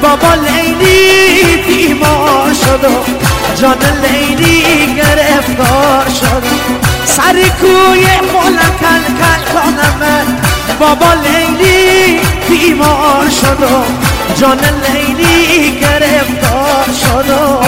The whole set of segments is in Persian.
بابا لیلی بیمار شد و جان لیلی گرفتار شد سر کوی مولا کل کل کنم بابا لیلی بیمار شد و جان لیلی گرفتار شد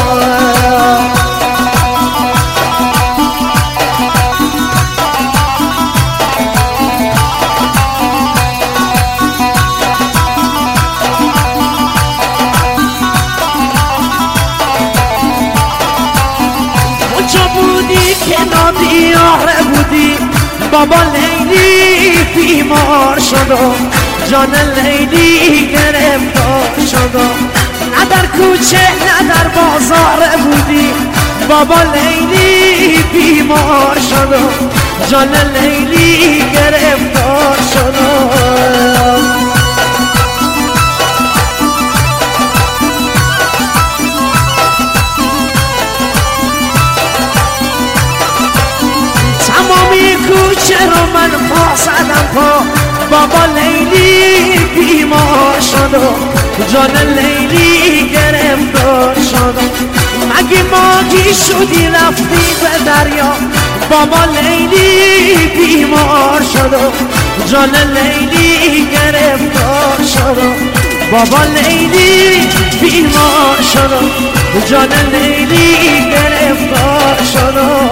بیاره بودی بابا لیلی بیمار شد و جان لیلی گرفتار شد نه در کوچه نه در بازار بودی بابا لیلی بیمار شد و جان لیلی گرفتار شد کوچه رو من پا زدم پا بابا لیلی بیمار شد و جان لیلی گرفتار شد مگه ماگی شدی رفتی به دریا بابا لیلی بیمار شد و جان لیلی گرفتار شد بابا لیلی بیمار شد و جان لیلی گرفتار شد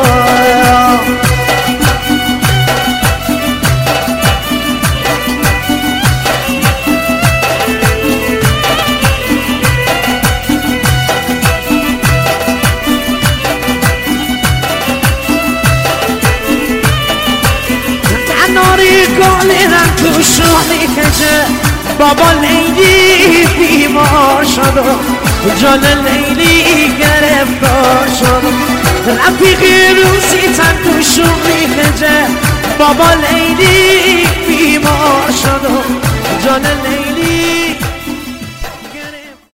گالیدن تو شوخی کجه بابا لیلی بیمار شد و جان لیلی گرفتار شد رفیقی روزی تن تو شوخی کجه بابا لیلی بیمار شد و جان لیلی